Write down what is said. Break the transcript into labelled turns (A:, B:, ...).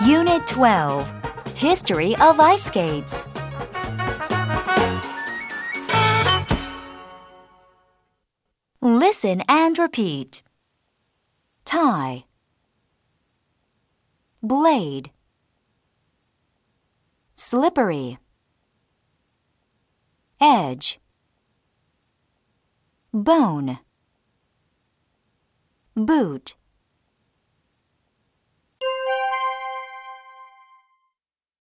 A: Unit 12, History of Ice Skates. Listen and repeat. Tie, blade, slippery, edge, bone, boot.